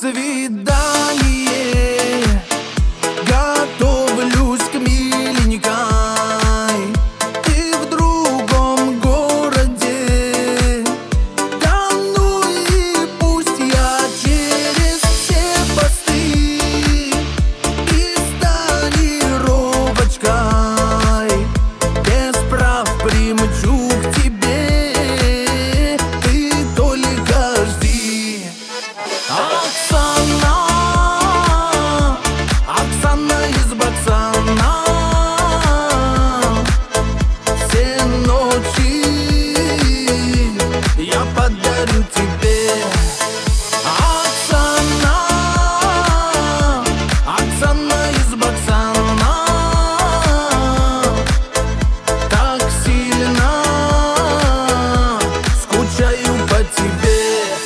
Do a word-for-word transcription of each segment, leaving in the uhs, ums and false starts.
свидание, готовлюсь к миленькой. Ты в другом городе, да ну и пусть я через все посты и с тонировочкой без прав примчу к тебе. Ты только жди. Оксана, Оксана из Баксана, все ночи я подарю тебе. Оксана, Оксана из Баксана, так сильно скучаю по тебе.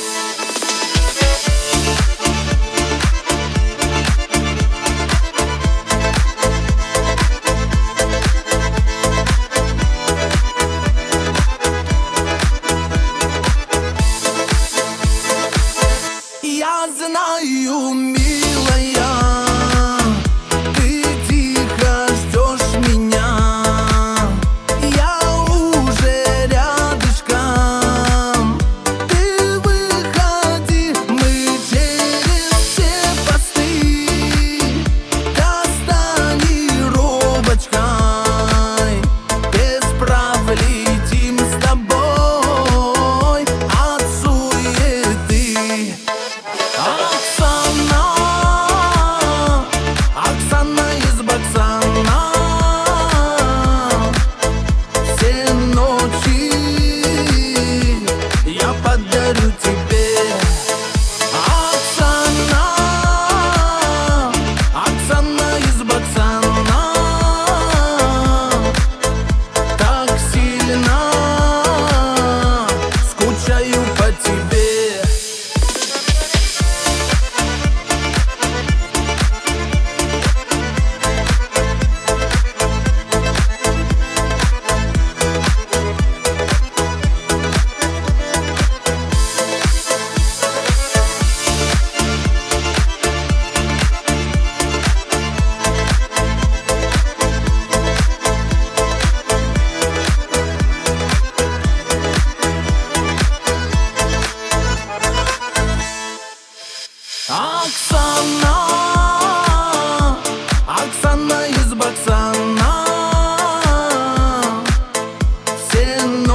Я знаю, милая, ты тихо ждешь меня. Я уже рядышком. Ты выходи, мы через все посты да с тонировочкой без прав летим с тобой от суеты. Оксана, Оксана из Баксана, все ночи я подарю тебе. Оксана, Оксана из Баксана, так сильно скучаю по тебе. Оксана, Оксана из Баксана, все